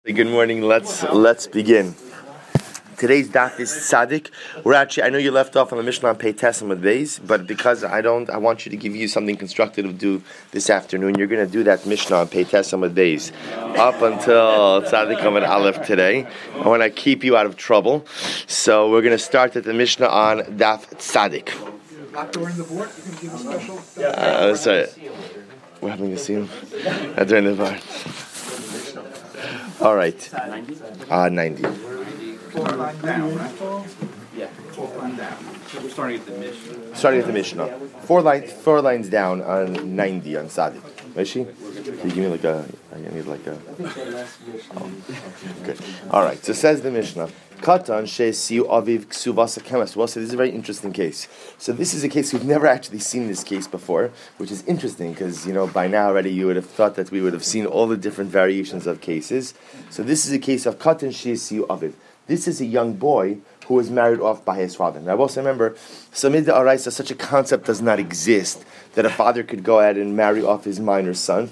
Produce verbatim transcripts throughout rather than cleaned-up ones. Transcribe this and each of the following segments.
Good morning. Let's let's begin. Today's daf is Tzadik. We're actually, I know you left off on the Mishnah on Pei Tessim with Beis, but because I don't, I want you to give you something constructive to do this afternoon. You're going to do that Mishnah on Pei Tessim with Beis up until Tzadik Amud Aleph today. I want to keep you out of trouble, so we're going to start at the Mishnah on daf Tzadik. Not during the board. You can give a special. Uh, sorry, we're having a scene. Not during the board. All right. Uh, ninety. Fourth line down, right? Yeah. Fourth line down. So we're starting at the Mishnah. Starting at the Mishnah. Four lines, four lines down on ninety on Tzadik. Is she? Can you give me like a? I need like a. Oh, good. All right. So says the Mishnah. Katan she'esiu aviv ksuvas hakemes. Well, so this is a very interesting case. So this is a case we've never actually seen this case before, which is interesting because you know by now already you would have thought that we would have seen all the different variations of cases. So this is a case of katan she'esiu aviv. This is a young boy who was married off by his father. Now, I also remember, Samid the Araisa, such a concept does not exist that a father could go ahead and marry off his minor son,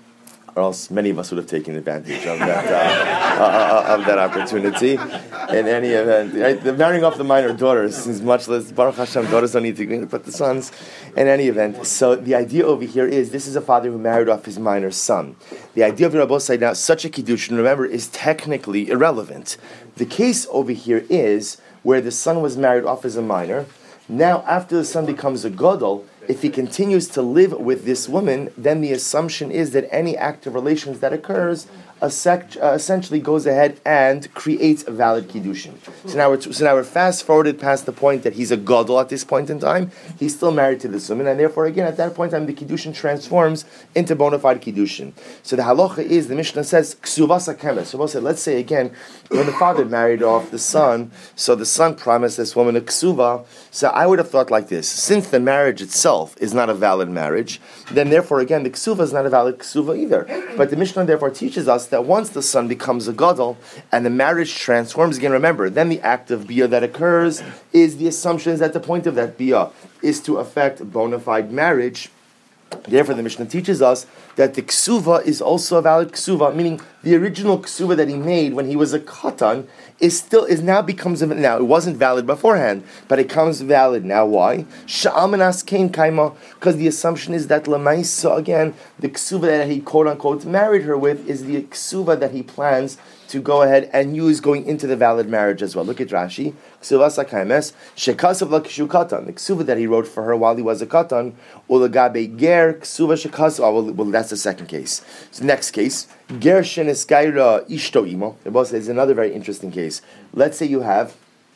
or else many of us would have taken advantage of that uh, uh, of that opportunity. In any event, right? The marrying off the minor daughters is much less. Baruch Hashem, daughters don't need to, but the sons. In any event, so the idea over here is this is a father who married off his minor son. The idea of Rabbi Osai now, such a kiddushin, remember, is technically irrelevant. The case over here is where the son was married off as a minor. Now, after the son becomes a gadol, if he continues to live with this woman, then the assumption is that any act of relations that occurs uh, essentially goes ahead and creates a valid kiddushin. So now, we're t- so now we're fast forwarded past the point that he's a gadol at this point in time. He's still married to this woman, and therefore, again, at that point in time, the kiddushin transforms into bona fide kiddushin. So the halacha is, the Mishnah says, ksuvas hakemes. So we'll say, let's say again, when the father married off the son, so the son promised this woman a ksuva. So I would have thought like this: since the marriage itself is not a valid marriage, then therefore again the ksuva is not a valid ksuva either. But the Mishnah therefore teaches us that once the son becomes a gadol and the marriage transforms, again remember, then the act of bia that occurs is the assumption is that the point of that bia is to affect bona fide marriage. Therefore, the Mishnah teaches us that the ksuva is also a valid ksuva, meaning the original ksuva that he made when he was a katan is still is now becomes a, now it wasn't valid beforehand, but it comes valid now. Why? Sha'amanas kain kaima, because the assumption is that lamaisa again the ksuva that he quote unquote married her with is the ksuva that he plans to go ahead and use going into the valid marriage as well. Look at Rashi. Ksuvas hakaimes shekasav lakishu katan. The ksuva that he wrote for her while he was a katan. Ulagabe ger ksuva shekasav. Well, that's the second case. So next case, ger sheneskaira ishto imo. There's another very interesting case. Let's say you have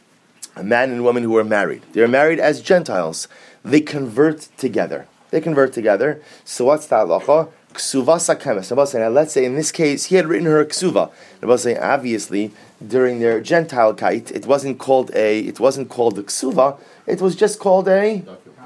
a man and woman who are married. They're married as Gentiles. They convert together. They convert together. So what's the halacha? Ksuvas hakemes. Now let's say in this case he had written her a ksuva. Say obviously during their Gentile kite it wasn't called a it wasn't called a ksuva. It was just called a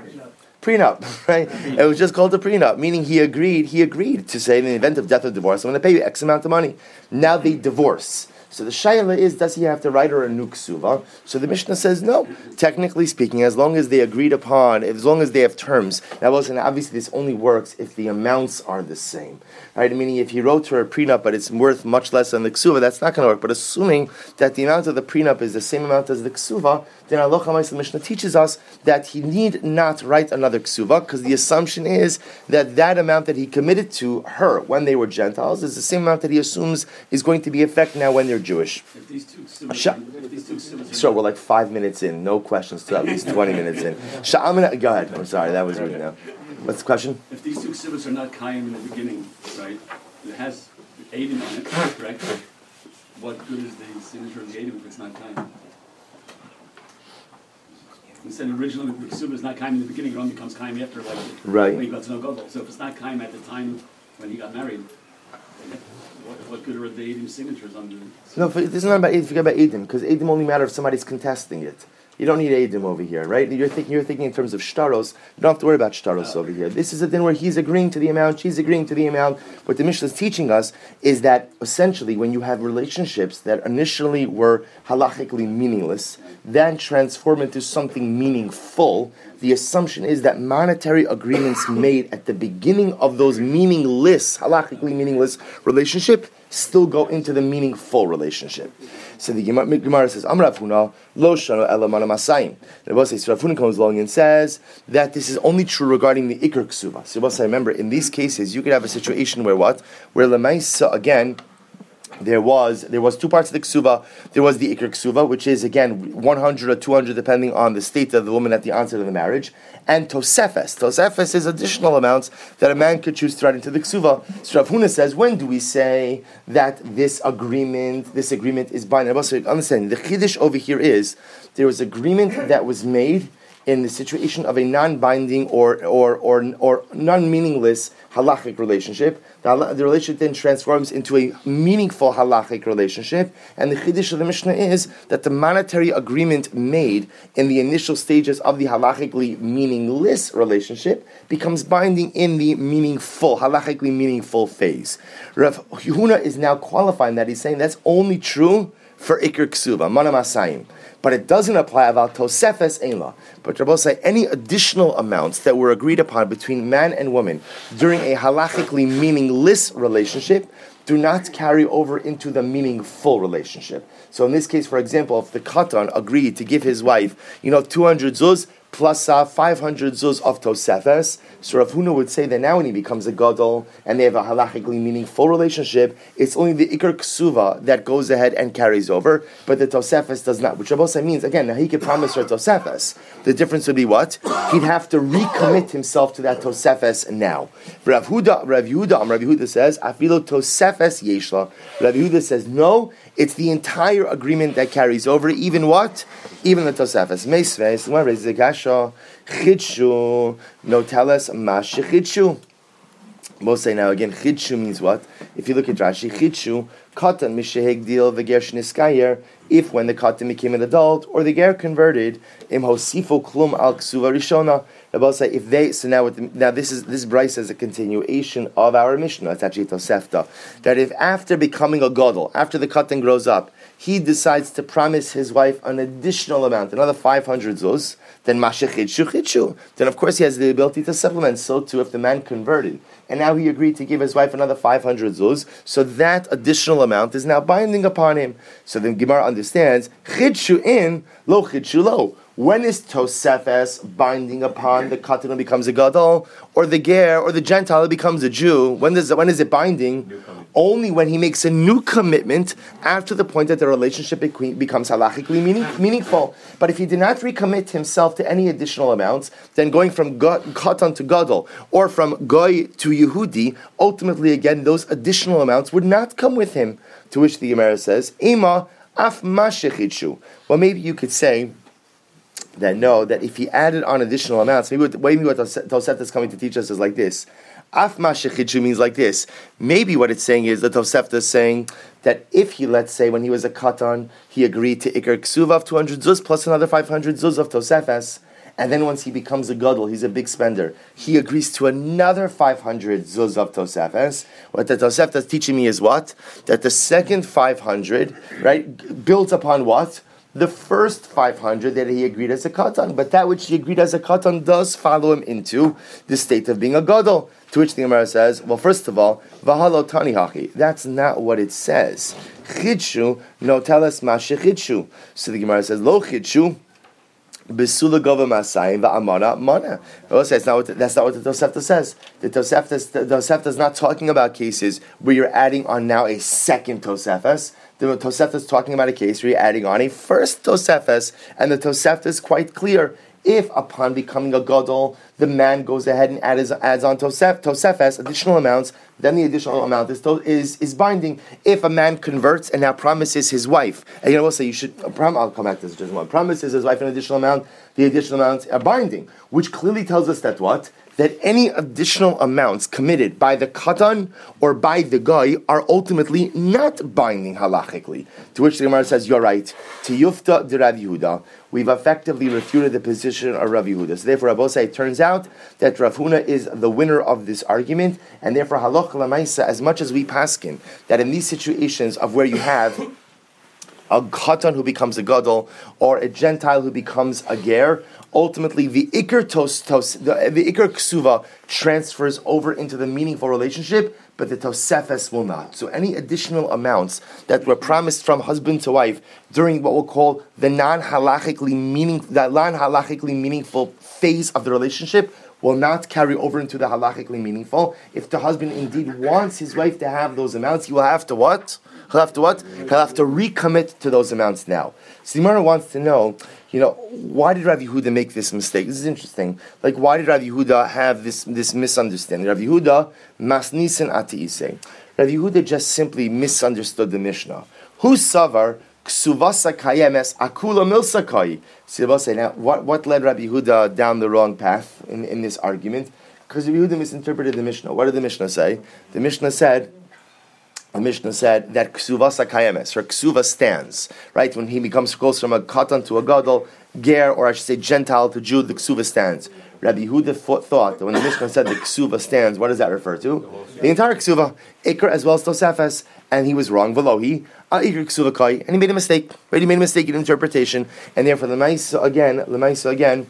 prenup, right? It was just called a prenup, meaning he agreed. He agreed to say in the event of death or divorce, I'm going to pay you X amount of money. Now they divorce. So the shayla is, does he have to write her a new ksuva? So the Mishnah says no. Technically speaking, as long as they agreed upon, as long as they have terms. Now, listen, obviously this only works if the amounts are the same, right? Meaning if he wrote her a prenup, but it's worth much less than the ksuva, that's not going to work. But assuming that the amount of the prenup is the same amount as the ksuva, then Allah the Mishnah teaches us that he need not write another ksuva, because the assumption is that that amount that he committed to her when they were Gentiles is the same amount that he assumes is going to be effect now when they're Jewish. If these two ksuvas, Sha- if these two ksuvas so we're like five minutes in, no questions to at least twenty minutes in. Sha'amina, go ahead. I'm sorry, that was rude now. What's the question? If these two ksuvas are not kaim in the beginning, right? It has Adim on it, correct? What good is the signature of the Adim if it's not kaim? Instead, originally the ksuva is not kaim in the beginning; it only becomes kaim after, like right. when he got to know gadol. So if it's not kaim at the time when he got married, What, what good are the Edim signatures on the... No, this is not about Edim. Forget about Edim, because Edim only matter if somebody's contesting it. You don't need Edim over here, right? You're thinking you're thinking in terms of shtaros. You don't have to worry about shtaros over here. This is a thing where he's agreeing to the amount, she's agreeing to the amount. What the Mishnah is teaching us is that essentially when you have relationships that initially were halachically meaningless, then transform into something meaningful, the assumption is that monetary agreements made at the beginning of those meaningless, halachically meaningless relationship still go into the meaningful relationship. So the Gemara, Gemara says, Amar Rav Huna, lo shano ela mana masayim. The Rebbe says, Rav Huna comes along and says that this is only true regarding the Iker Ksuva. So Rebbe says, remember, in these cases, you could have a situation where what? Where Lemaisa, again, There was there was two parts of the ksuva. There was the ikr ksuva, which is again one hundred or two hundred, depending on the state of the woman at the onset of the marriage, and tosefes. Tosefes is additional amounts that a man could choose to write into the ksuva. So Rav Huna says, when do we say that this agreement this agreement is binding? Understand, the chiddush over here is there was agreement that was made in the situation of a non-binding or or or, or non-meaningless halachic relationship. The, the relationship then transforms into a meaningful halachic relationship, and the chiddush of the Mishnah is that the monetary agreement made in the initial stages of the halachically meaningless relationship becomes binding in the meaningful, halachically meaningful phase. Rav Huna is now qualifying that. He's saying that's only true for Iker Ksuva, Mana Masayim. But it doesn't apply about Tosefes Einla. But Rabbi say any additional amounts that were agreed upon between man and woman during a halachically meaningless relationship do not carry over into the meaningful relationship. So in this case, for example, if the Katan agreed to give his wife, you know, two hundred zuz plus uh, five hundred zuz of Tosefes, so Rav Huna would say that now when he becomes a gadol and they have a halachically meaningful relationship, it's only the Iker Ksuva that goes ahead and carries over, but the Tosefes does not. Which Rabbi Osai means, again, now he could promise her Tosefes. The difference would be what? He'd have to recommit himself to that Tosefes now. Rav Huda, Rav Yehuda, Rav Yehuda says, Afilo Tosefes Yeshla. Rav Yehuda says, no, it's the entire agreement that carries over, even what? Even the Tosefes. Meisves, when raises the kasha, Chidshu, no tell us, Mash Chidshu. We'll say now again, Chidshu means what? If you look at Rashi, Chidshu, Katan Misheheg deal the Ger Shniskayer, if when the Katan became an adult, or the Ger converted, Im Hosifo Klum al Ksuva Rishona. Rabbi say if they so now with the, now this is this Bryce is a continuation of our Mishnah. It's actually Tosefta. That if after becoming a gadol, after the Katan grows up, he decides to promise his wife an additional amount, another five hundred zuz, then Mashechidshu Chidshu. Then of course he has the ability to supplement. So too if the man converted, and now he agreed to give his wife another five hundred zuz, so that additional amount is now binding upon him. So then Gemara understands Chidshu in, lo Chidshu lo. When is Tosefes binding upon the Katan who becomes a Gadol, or the Ger, or the Gentile who becomes a Jew? When does when is it binding? Only when he makes a new commitment after the point that the relationship becomes halachically meaning, meaningful. But if he did not recommit himself to any additional amounts, then going from Katan to Gadol, or from Goy to Yehudi, ultimately again those additional amounts would not come with him. To which the Gemara says, Ema af mashechidshu. Well, maybe you could say that no, that if he added on additional amounts, maybe what, maybe what Tosefta is coming to teach us is like this. Af mashechidshu means like this. Maybe what it's saying is that Tosefta is saying that if he, let's say, when he was a Katan, he agreed to Iker Ksuva of two hundred zuz plus another five hundred zuz of Tosefes, and then once he becomes a Gadol, he's a big spender, he agrees to another five hundred zuz of Tosefes. What the Tosefta is teaching me is what? That the second five hundred, right, builds upon what? The first five hundred that he agreed as a Katan, but that which he agreed as a Katan does follow him into the state of being a Gadol. To which the Gemara says, well, first of all, Vahalo Tani Hachi. That's not what it says. Chidshu, no tell us Mashe Chidshu. So the Gemara says, Lo Chidshu, Besula Gova Masayim Va'amana Mana. That's not what the, that's not what the Tosefta says. The Tosefta the Tosefta is not talking about cases where you're adding on now a second Tosefes. The Tosefta is talking about a case where you're adding on a first Tosefes, and the Tosefta is quite clear. If upon becoming a Gadol, the man goes ahead and adds, adds on Tosef, Tosefes, additional amounts, then the additional amount is, is is binding. If a man converts and now promises his wife, and you know, we'll say you should, I'll come back to this just one, promises his wife an additional amount, the additional amounts are binding, which clearly tells us that what? That any additional amounts committed by the Katan or by the guy are ultimately not binding halachically. To which the Gemara says, you're right. Tiyufta de Rav Yehuda. We've effectively refuted the position of Rav Yehuda. So therefore, Rabbi Osai, it turns out that Rav Huna is the winner of this argument, and therefore, halach l'maisa, as much as we paskin, that in these situations of where you have a Katan who becomes a Gadol, or a Gentile who becomes a Ger, ultimately the Iker tos, tos the, the Iker Ksuva transfers over into the meaningful relationship but the Tosefes will not. So any additional amounts that were promised from husband to wife during what we'll call the non-halachically meaning, that non-halachically meaningful phase of the relationship will not carry over into the halachically meaningful. If the husband indeed wants his wife to have those amounts, he will have to what? He'll have to what? He'll have to recommit to those amounts now. So the Gemara wants to know, you know, why did Rav Yehuda make this mistake? This is interesting. Like, why did Rav Yehuda have this, this misunderstanding? Rav Yehuda, masnisen atiise. Rav Yehuda just simply misunderstood the Mishnah. Who savar ksuvasa kayemes akula milsakai? So now, what, what led Rav Yehuda down the wrong path in, in this argument? Because Rav Yehuda misinterpreted the Mishnah. What did the Mishnah say? The Mishnah said, The Mishnah said that ksuva sakayemes, or ksuva stands, right? When he becomes close from a katan to a gadol, ger, or I should say Gentile to Jew, the ksuva stands. Rabbi Yehuda thought that when the Mishnah said the ksuva stands, what does that refer to? The entire ksuva, ikr as well as tosefes, and he was wrong. Velohi, ikr ksuva kai, and he made a mistake. Right? He made a mistake in interpretation, and therefore the lemaisa again, lemaisa again.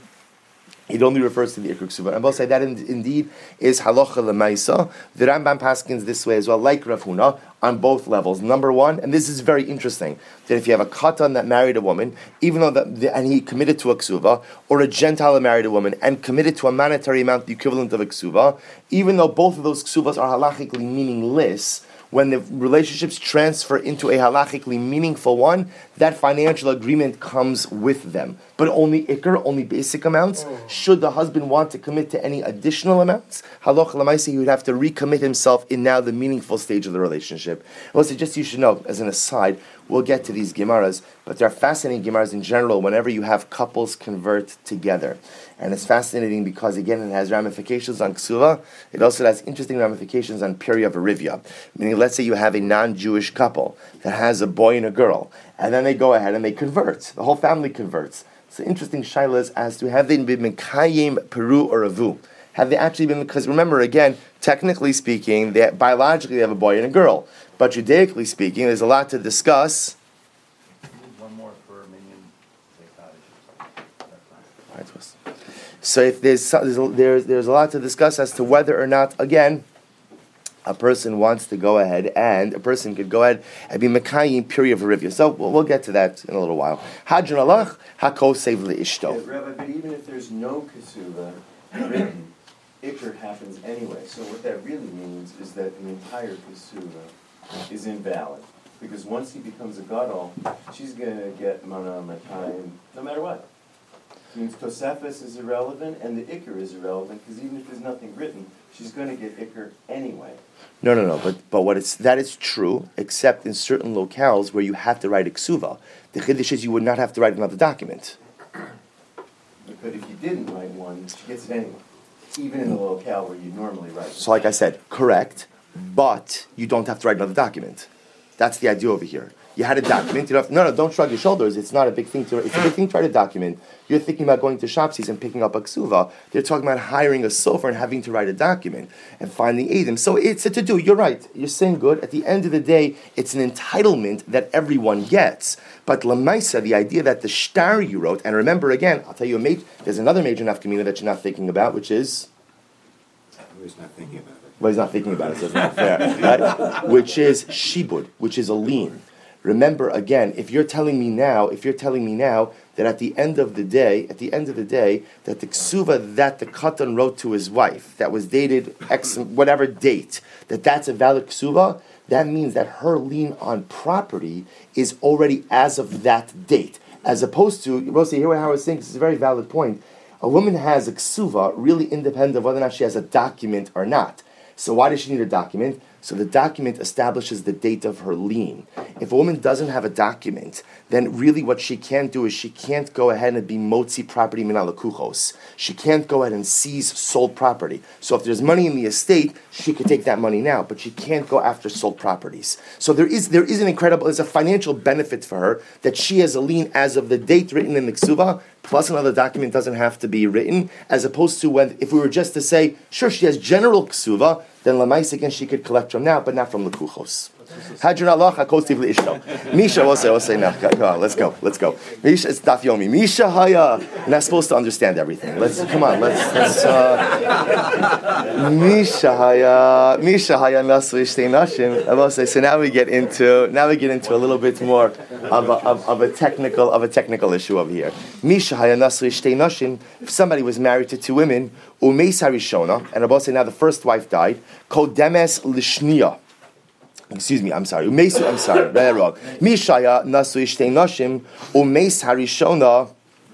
It only refers to the Ikr Ksuva. And we'll say that in, indeed is Halacha L'maisa. The Rambam paskins this way as well, like Rav Huna, on both levels. Number one, and this is very interesting, that if you have a katan that married a woman, even though that, the, and he committed to a ksuva, or a Gentile that married a woman and committed to a monetary amount, the equivalent of a ksuva, even though both of those ksuvas are halachically meaningless, when the relationships transfer into a halachically meaningful one, that financial agreement comes with them. But only ikr, only basic amounts. Oh. Should the husband want to commit to any additional amounts, halach l'maisi, he would have to recommit himself in now the meaningful stage of the relationship. Well, so just you should know, as an aside, we'll get to these Gemaras, but there are fascinating Gemaras in general whenever you have couples convert together. And it's fascinating because, again, it has ramifications on ksuva. It also has interesting ramifications on period of arivia. Meaning, let's say you have a non-Jewish couple that has a boy and a girl, and then they go ahead and they convert. The whole family converts. So interesting shaylas as to have they been mekayim peru or avu. Have they actually been, because remember, again, technically speaking, they, biologically they have a boy and a girl. But Judaically speaking, there's a lot to discuss. One more for Minyan Cottage. So if there's, there's there's there's a lot to discuss as to whether or not, again, a person wants to go ahead and a person could go ahead and be mekayim period of arivia. So we'll, we'll get to that in a little while. Hadron alach hako sev leishto. Yeah, Rabbi, but even if there's no kasuva written, ikr happens anyway. So what that really means is that the entire kasuva is invalid. Because once he becomes a gadol, she's going to get mana mekayim no matter what. It means Tosefes is irrelevant and the ikr is irrelevant because even if there's nothing written, she's going to get ikr anyway. No, no, no. But but what it's that is true, except in certain locales where you have to write a ksuva. The chiddush is you would not have to write another document. But if you didn't write one, she gets it anyway, even in the locale where you normally write. So, like I said, correct, but you don't have to write another document. That's the idea over here. You had a document. You don't have, no, no, don't shrug your shoulders. It's not a big thing to. It's a big thing to write a document. You're thinking about going to Shopsies and picking up a ksuva. They're talking about hiring a sofer and having to write a document and finding Adam. So it's a to-do. You're right. You're saying good. At the end of the day, it's an entitlement that everyone gets. But Lamaisa, the idea that the shtar you wrote, and remember again, I'll tell you a major, there's another major nafkamina that you're not thinking about, which is. He's not thinking about it. Well, he's not thinking about it, so it's not fair. Right? Which is shibud, which is a lien. Remember again, if you're telling me now, if you're telling me now that at the end of the day, at the end of the day, that the ksuva that the katan wrote to his wife, that was dated X whatever date, that that's a valid ksuva, that means that her lien on property is already as of that date, as opposed to, Rosie, here how I was saying, this is a very valid point. A woman has a ksuva really independent of whether or not she has a document or not. So why does she need a document? So the document establishes the date of her lien. If a woman doesn't have a document, then really what she can't do is she can't go ahead and be motzi property min alakuchos. She can't go ahead and seize sold property. So if there's money in the estate, she could take that money now, but she can't go after sold properties. So there is there is an incredible, there's a financial benefit for her that she has a lien as of the date written in the ksuva, plus another document doesn't have to be written, as opposed to when, if we were just to say, sure, she has general ksuva, then Lamais again she could collect from now, but not from the kuchos. Hadron halacha kostiv leishto. Misha will say, will say, no, come on, let's go, let's go. Misha, it's daf yomi. Misha haya. You're not supposed to understand everything. Let's, come on, let's, let's, uh, Misha haya, Misha haya nasu ishtei nashim. I will say, so now we get into, now we get into a little bit more of a, of, of a technical, of a technical issue over here. Misha haya nasu ishtei nashim. If somebody was married to two women, umeis harishona, and I will say now the first wife died, kodemes lishniya. Excuse me, I'm sorry. Umeis, I'm sorry, very wrong. Mishaya nasu ishtei nashim, umeis harishona.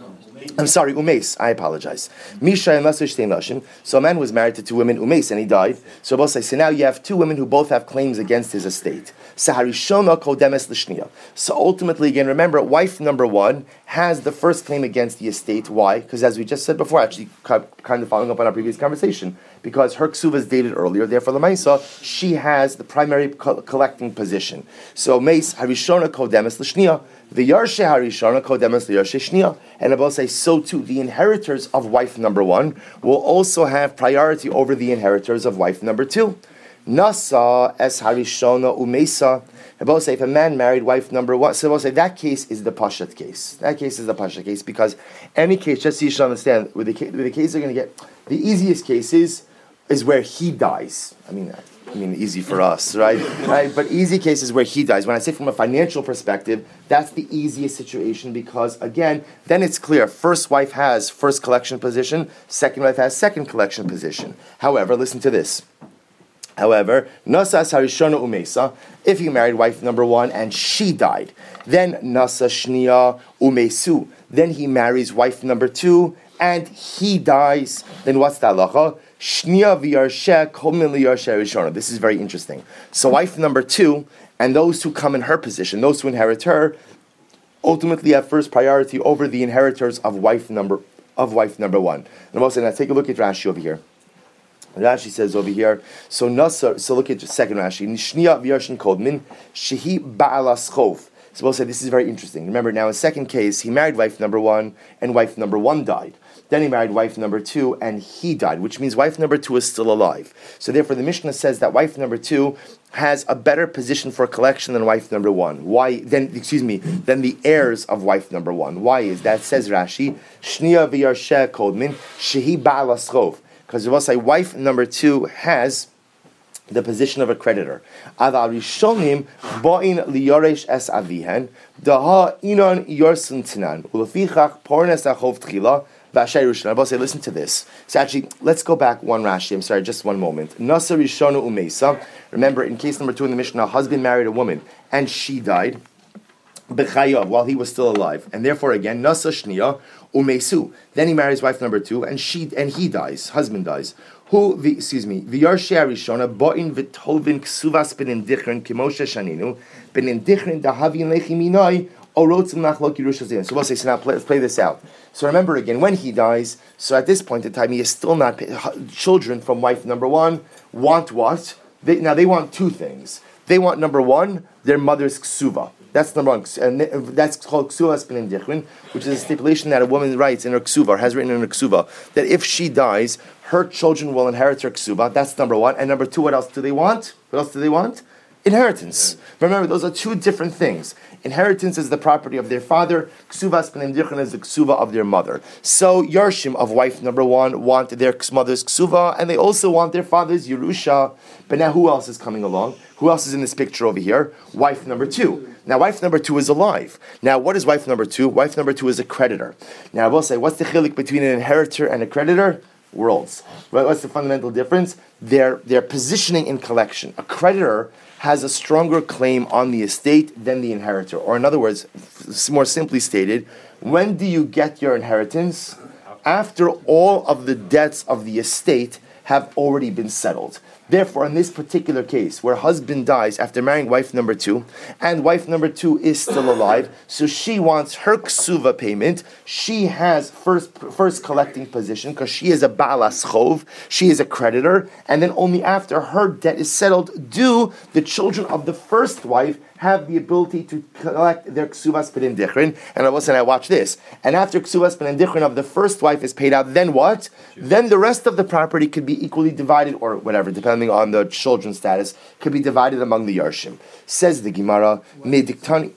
I'm sorry, umeis. I apologize. Mishaya nasu ishtei nashim. So a man was married to two women, umeis, and he died. So both say, so now you have two women who both have claims against his estate. Saharishona kodemes lishniya. So ultimately, again, remember, wife number one has the first claim against the estate. Why? Because as we just said before, actually, kind of following up on our previous conversation, because her ksuva is dated earlier, therefore, Lamaisa, she has the primary co- collecting position. So, Meis harishona kodemes lishniya. The yarshe harishona kodemes liyarshe shniya. And I will say, so too, the inheritors of wife number one will also have priority over the inheritors of wife number two. Nasa es harishona umesa. I will say, if a man married wife number one, so I will say that case is the pashat case. That case is the pashat case because any case, just so you should understand, with the case, with the case they're going to get, the easiest case is, is where he dies. I mean, I mean, easy for us, right? right? But easy case is where he dies. When I say from a financial perspective, that's the easiest situation because, again, then it's clear. First wife has first collection position. Second wife has second collection position. However, listen to this. However, Nasa Harishona Umesa, if he married wife number one and she died, then Nasa Shnia Umesu, then he marries wife number two and he dies, then what's the halacha? Shnia v'yarshe komin liyarshe Harishona. This is very interesting. So wife number two and those who come in her position, those who inherit her, ultimately have first priority over the inheritors of wife number of wife number one. And also, now take a look at Rashi over here. Rashi says over here, so Nasar, so look at the second Rashi. Nishniya v'yarshin kodmin, shehi ba'alas chov. So we'll say this is very interesting. Remember now in the second case, he married wife number one, and wife number one died. Then he married wife number two, and he died, which means wife number two is still alive. So therefore the Mishnah says that wife number two has a better position for collection than wife number one. Why? Then, excuse me, than the heirs of wife number one. Why is that? Says Rashi, Shniya v'yarshe kodmin, shehi ba'alas chov. Because we'll say wife number two has the position of a creditor. Ada rishonim bo'in liyoresh es avihen daha inon yorsun tinan ulefichach pornes achov tchila v'ashay rishon. I will say, listen to this. So actually, let's go back one Rashi. I'm sorry, just one moment. Nasa rishonu umesa. Remember, in case number two in the Mishnah, a husband married a woman and she died b'chayav while he was still alive, and therefore again nasa shniya umesu. Then he marries wife number two, and she and he dies. Husband dies. Who? The, excuse me. V'yarshe harishona bo'in v'tovin ksuvas benin dichrin kimoshe shaninu benin dichrin dahavin lechiminoi orotzim nachlok Yerushalayim. So we'll say, so now play, let's play this out. So remember again, when he dies, so at this point in time, he is still not pay, children from wife number one want what? They, now they want two things. They want number one, their mother's ksuva. That's number one, and that's called ksuvas benin dichrin, which is a stipulation that a woman writes in her ksuva, or has written in her ksuva, that if she dies, her children will inherit her ksuva. That's number one. And number two, what else do they want? What else do they want? Inheritance. Remember, those are two different things. Inheritance is the property of their father. Ksuvas benin dichrin is the ksuva of their mother. So Yarshim of wife number one want their mother's ksuva, and they also want their father's Yerusha. But now who else is coming along? Who else is in this picture over here? Wife number two. Now, wife number two is alive. Now, what is wife number two? Wife number two is a creditor. Now, I will say, what's the chilik between an inheritor and a creditor? Worlds. Right? What's the fundamental difference? Their, their positioning in collection. A creditor has a stronger claim on the estate than the inheritor. Or in other words, more simply stated, when do you get your inheritance? After all of the debts of the estate have already been settled. Therefore, in this particular case, where husband dies after marrying wife number two, and wife number two is still alive, so she wants her ksuva payment, she has first first collecting position, because she is a ba'alas chov, she is a creditor, and then only after her debt is settled do the children of the first wife have the ability to collect their ksuvas benin dichrin. And all of a sudden I watch this. And after ksuvas benin dichrin of the first wife is paid out, then what? Then the rest of the property could be equally divided, or whatever, depending depending on the children's status, could be divided among the Yarshim. Says the Gemara, Mediktani.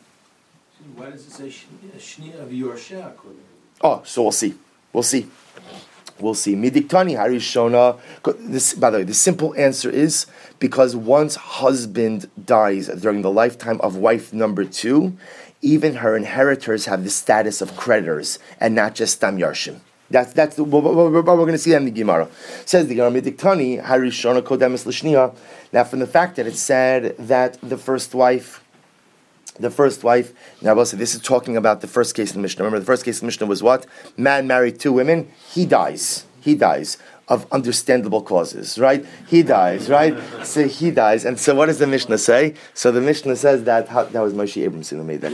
Why does it say Shni of Yorshah? Oh, so we'll see. We'll see. We'll see. Midiktani Harishona. This, by the way, the simple answer is because once husband dies during the lifetime of wife number two, even her inheritors have the status of creditors and not just Stam Yarshim. That's that's the, what we're going to see in the Gemara. Says the Gemara, Midiktani Harishona Kodemis Lishnia. Now, from the fact that it said that the first wife. The first wife, now Rabbi said, this is talking about the first case in the Mishnah. Remember, the first case in the Mishnah was what? Man married two women, he dies. He dies of understandable causes, right? He dies, right? So he dies. And so what does the Mishnah say? So the Mishnah says that, how, that was Moshe Abramson who made that.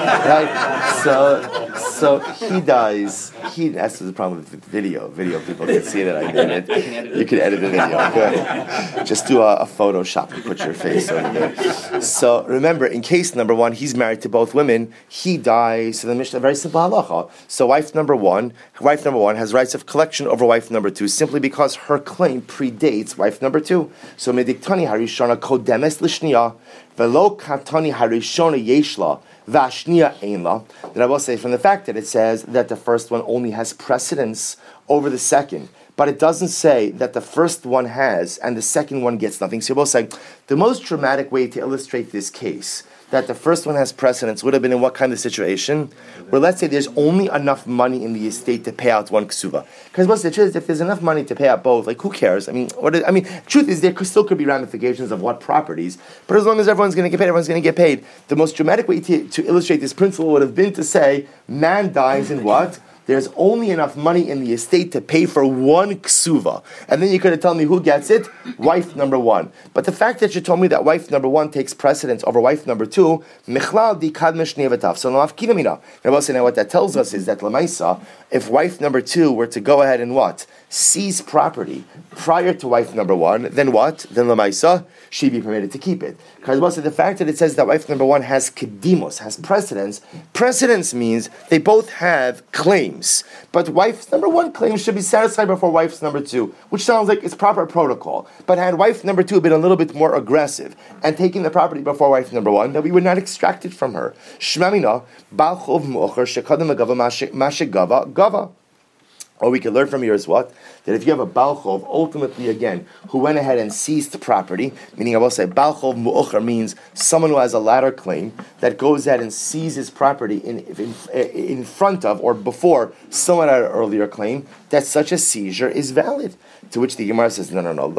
Right? So so he dies. He, that's the problem with the video. Video, people can see that I did it. You can edit the video. Good. Just do a, a Photoshop and put your face over there. So remember, in case number one, he's married to both women. He dies. So the Mishnah, very simple halacha. So wife number one, wife number one has rights of collection over wife number two, simply because her claim predates wife number two. So mediktani harishona kodemes lishniya velo katani harishona yeshla vashniya einla. Then I will say from the fact that it says that the first one only has precedence over the second, but it doesn't say that the first one has and the second one gets nothing. So we'll say the most dramatic way to illustrate this case that the first one has precedence would have been in what kind of situation? Where let's say there's only enough money in the estate to pay out one ksuva. Because what's the truth is, if there's enough money to pay out both, like who cares? I mean, what is, I mean, truth is there could, still could be ramifications of what properties, but as long as everyone's going to get paid, everyone's going to get paid. The most dramatic way to, to illustrate this principle would have been to say, man dies in what? There's only enough money in the estate to pay for one ksuva. And then you could have told me who gets it? Wife number one. But the fact that you told me that wife number one takes precedence over wife number two, michlal di kadmesh nevetav. So now what that tells us is that lamaisa, if wife number two were to go ahead and what? Seize property prior to wife number one, then what? Then lamaisa, she'd be permitted to keep it. Because the fact that it says that wife number one has kedimos, has precedence, precedence means they both have claims. But wife number one claim should be satisfied before wife number two, which sounds like it's proper protocol. But had wife number two been a little bit more aggressive and taking the property before wife number one, then we would not extract it from her. Shmamina, bal chov mu'ocher shekadam agava mashegava gava. Or we can learn from here is what? That if you have a Balchov, ultimately again, who went ahead and seized property, meaning I will say Balchov Mu'ocher means someone who has a latter claim that goes ahead and seizes property in, in, in front of or before someone had an earlier claim, that such a seizure is valid. To which the Gemara says, no, no, no.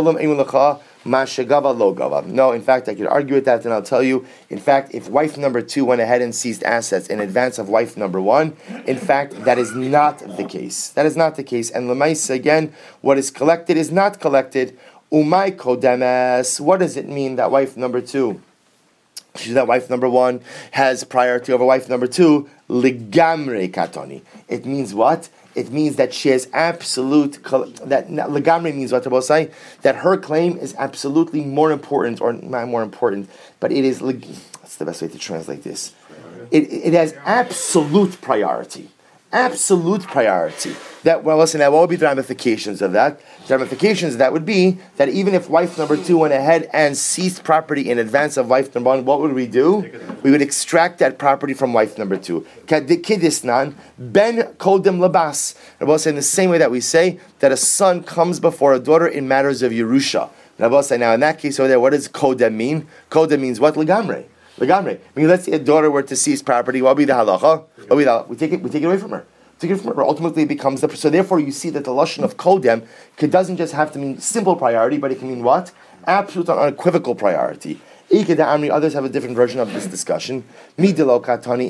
No, in fact, I could argue with that, and I'll tell you, in fact, if wife number two went ahead and seized assets in advance of wife number one, in fact, that is not the case. That is not the case. And Lamaisa, again, what is collected is not collected. Umay kodemes. What does it mean that wife number two, that wife number one has priority over wife number two? Ligamre katoni. It means what? It means that she has absolute, that legamri means what to say, that her claim is absolutely more important, or not more important, but it is, that's the best way to translate this. It, it has absolute priority. Absolute priority. That, well, listen, now what would be the ramifications of that? The ramifications of that would be that even if wife number two went ahead and seized property in advance of wife number one, what would we do? We would extract that property from wife number two. Kidisnan ben kodem labas. Rabbi say in the same way that we say that a son comes before a daughter in matters of Yerusha. Rabbi say now in that case over there, what does kodem mean? Kodem means what? Legamre. Legamre. I mean, let's say a daughter were to seize property. What would be the halacha? What would be the, we take it. We take it away from her. Take it from her. Ultimately, it becomes the. So therefore, you see that the lashon of kodem doesn't just have to mean simple priority, but it can mean what? Absolute and unequivocal priority. Others have a different version of this discussion. From the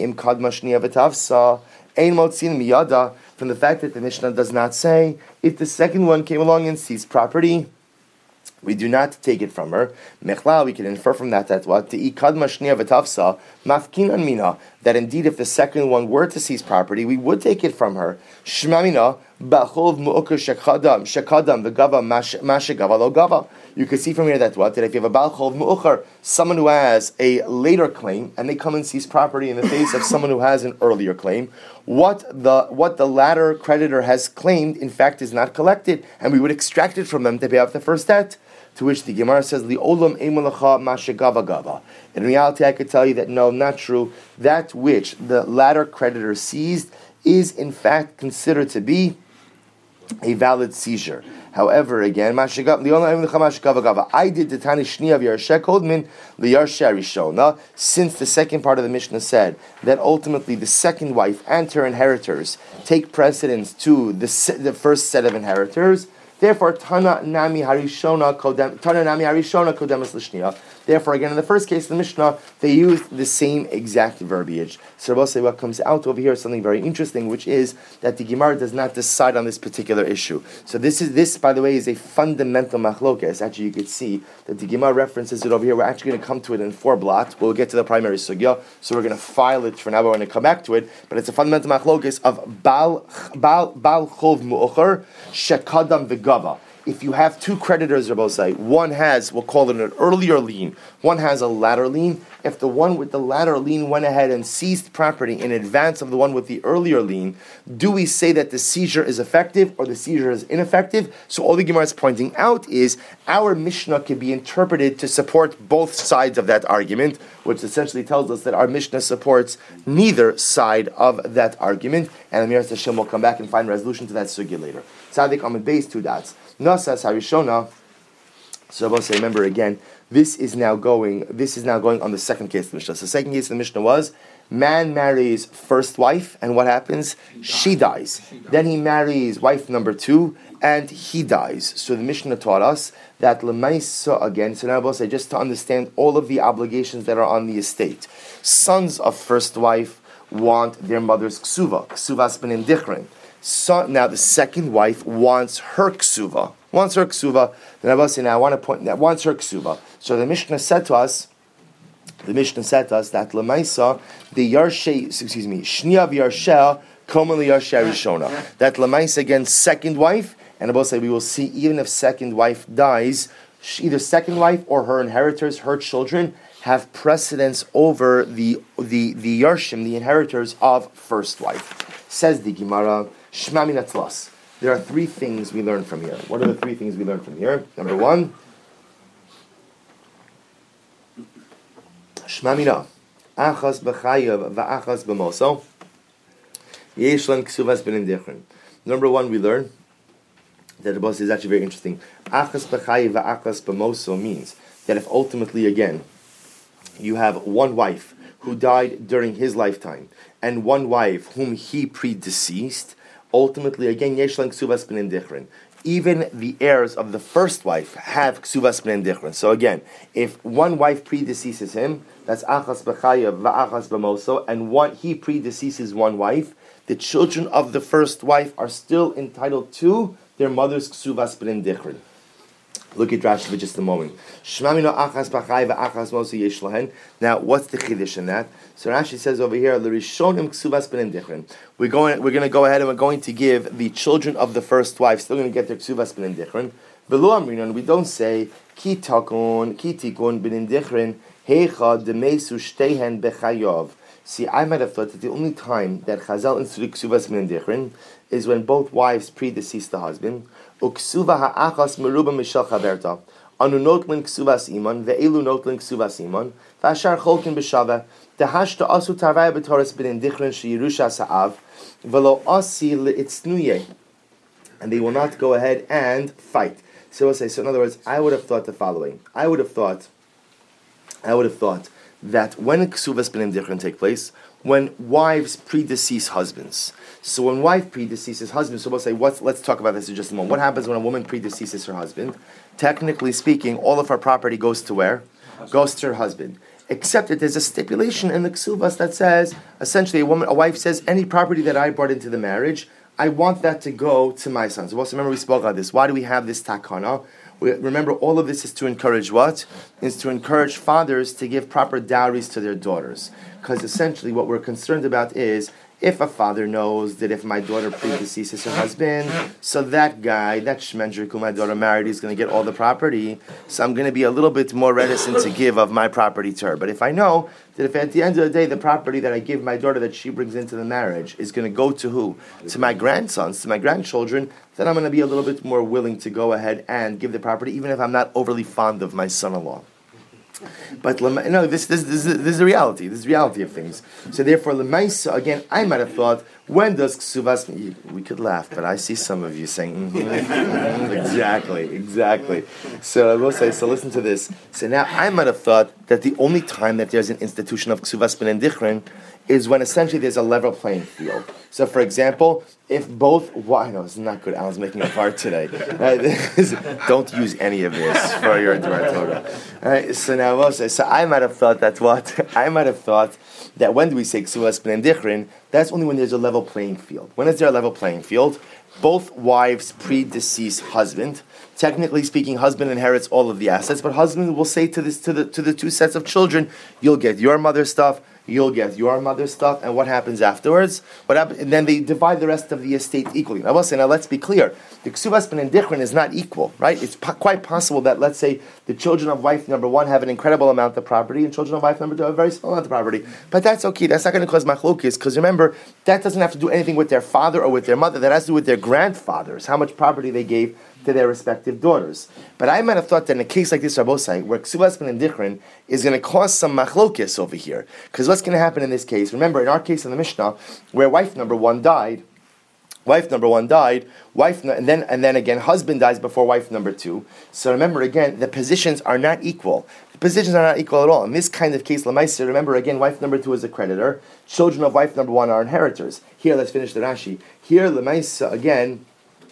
fact that the Mishnah does not say if the second one came along and seized property, we do not take it from her. Mechlal, we can infer from that that what? That indeed if the second one were to seize property, we would take it from her. Shmamina, bachov mu'oker shekadam, shekadam, the gava, mashegava lo gava. You can see from here that what? That if you have a balchov mu'ocher, someone who has a later claim, and they come and seize property in the face of someone who has an earlier claim, what the what the latter creditor has claimed, in fact, is not collected, and we would extract it from them to pay off the first debt. To which the Gemara says, Li'olam eimalacha mashagava gava. In reality, I could tell you that no, not true. That which the latter creditor seized is in fact considered to be a valid seizure. However, again, I did the Tani Shni of Yarsheh Kodmin Liyarsheh Rishona, since the second part of the Mishnah said that ultimately the second wife and her inheritors take precedence to the, se- the first set of inheritors. Therefore, Tana Nami Harishona Kodem Tana Nami Harishona Kodemas Lishnia. Therefore, again, in the first case, the Mishnah, they used the same exact verbiage. So, Rabbi, what comes out over here is something very interesting, which is that the Gemara does not decide on this particular issue. So, this is this, by the way, is a fundamental machlokes. Actually, you could see that the Gemara references it over here. We're actually going to come to it in four blocks. We'll get to the primary sugya, so we're going to file it for now. We're going to come back to it, but it's a fundamental machlokes of Bal Bal Bal Chov Mu'ocher Shekadam V'Gava. If you have two creditors, Rabbi say, one has, we'll call it an earlier lien, one has a latter lien. If the one with the latter lien went ahead and seized property in advance of the one with the earlier lien, do we say that the seizure is effective or the seizure is ineffective? So all the Gemara is pointing out is our Mishnah can be interpreted to support both sides of that argument, which essentially tells us that our Mishnah supports neither side of that argument. And Amir Hashem will come back and find resolution to that sugya later. Tzadik Amid Beis, two dots. Nasas Harishona. So Rabbi say, remember again, this is now going. This is now going on the second case of the Mishnah. So the second case of the Mishnah was man marries first wife, and what happens? She dies. Then he marries wife number two, and he dies. So the Mishnah taught us that lemaisa again. So now Rabbi say, just to understand all of the obligations that are on the estate, sons of first wife want their mother's ksuva. Ksuvas benin dichrin. So now the second wife wants her ksuva, wants her ksuva. Then Rabbi say, now I want to point that wants her ksuva. So the Mishnah said to us, the Mishnah said to us that lemaisa the yarshe, excuse me, shniya v'yarsheh commonly yarshe rishona. That lemaisa again, second wife, and Rabbi say we will see even if second wife dies, either second wife or her inheritors, her children, have precedence over the the the yarshim, the inheritors of first wife. Says the Gemara. Shma min atlas. There are three things we learn from here. What are the three things we learn from here? Number one, Shma mina achas b'chayav va'achas b'moso yesh lan ksuvas benin dichrin. Number one, we learn that the boss is actually very interesting. Achas b'chayav va'achas b'moso means that if ultimately again you have one wife who died during his lifetime and one wife whom he predeceased, ultimately, again, yeshlan ksuvas benin dichrin. Even the heirs of the first wife have ksuvas benin dichrin. So again, if one wife predeceases him, that's achas b'chayav va'achas b'moso, and one he predeceases one wife, the children of the first wife are still entitled to their mother's ksuvas benin dichrin. Look at Rashi for just a moment. Now, what's the chiddush in that? So Rashi says over here, we're going, we're going to go ahead and we're going to give the children of the first wife still going to get their ksuvas benin dichrin. We don't say ki takun ki tikun benin dichrin hecha demesu shtehen bechayov. See, I might have thought that the only time that Chazal instituted ksuvas benin dichrin is when both wives predeceased the husband. Uksuva ha'achas meruba mishal chaverta. Anu notlin ksuvas iman, ve'elu notlin ksuvas iman, v'ashar cholkin b'shava, dehashta asu tarvaya b'toras benin dichrin she'yirusha sa'av, v'lo asi le'itznuye. And they will not go ahead and fight. So we'll say, so in other words, I would have thought the following. I would have thought, I would have thought that when ksuvas benin dichrin take place, when wives predecease husbands. So when wife predeceases husband, so we'll say, what's, let's talk about this in just a moment. What happens when a woman predeceases her husband? Technically speaking, all of her property goes to where? Goes to her husband. Except that there's a stipulation in the ksuvas that says, essentially a woman, a wife says, any property that I brought into the marriage, I want that to go to my sons. Also, remember we spoke about this. Why do we have this takana? We, remember, all of this is to encourage what? Is to encourage fathers to give proper dowries to their daughters. because essentially what we're concerned about is if a father knows that if my daughter predeceases her husband, so that guy, that shmendrik who my daughter married, is going to get all the property, so I'm going to be a little bit more reticent to give of my property to her. But if I know that if at the end of the day the property that I give my daughter that she brings into the marriage is going to go to who? To my grandsons, to my grandchildren, then I'm going to be a little bit more willing to go ahead and give the property, even if I'm not overly fond of my son-in-law. But no, this, this this this is the reality. This is the reality of things. So therefore, lemaisa again, I might have thought, when does ksuvas? We could laugh, but I see some of you saying mm-hmm, mm-hmm, exactly, exactly. So I will say. So listen to this. So now I might have thought that the only time that there's an institution of ksuvas ben and dichrin is when essentially there's a level playing field. So, for example, if both, well, I know it's not good. Alan's making a fart today. Right? Don't use any of this for your Dvar Torah. Right? So now, we'll say, so I might have thought that what I might have thought that when do we say ksuvas ben dichrin? That's only when there's a level playing field. When is there a level playing field? Both wives predecease husband. Technically speaking, husband inherits all of the assets, but husband will say to this to the to the two sets of children, "You'll get your mother's stuff." You'll get your mother's stuff, and what happens afterwards? What happen, and then they divide the rest of the estate equally. Now, say, now let's be clear: the ksuvas ben and dichrin is not equal, right? It's po- quite possible that, let's say, the children of wife number one have an incredible amount of property, and children of wife number two have a very small amount of property. But that's okay. That's not going to cause machlokes, because remember, that doesn't have to do anything with their father or with their mother. That has to do with their grandfathers, how much property they gave to their respective daughters. But I might have thought that in a case like this, Rabbosai, where ksuvas ben and dichrin is going to cause some machlokes over here, because what's going to happen in this case? Remember, in our case in the Mishnah, where wife number one died, wife number one died, wife, no, and then and then again, husband dies before wife number two. So remember again, the positions are not equal. The positions are not equal at all. In this kind of case, Lamaisa, remember again, wife number two is a creditor. Children of wife number one are inheritors. Here, let's finish the Rashi. Here, Lamaisa again.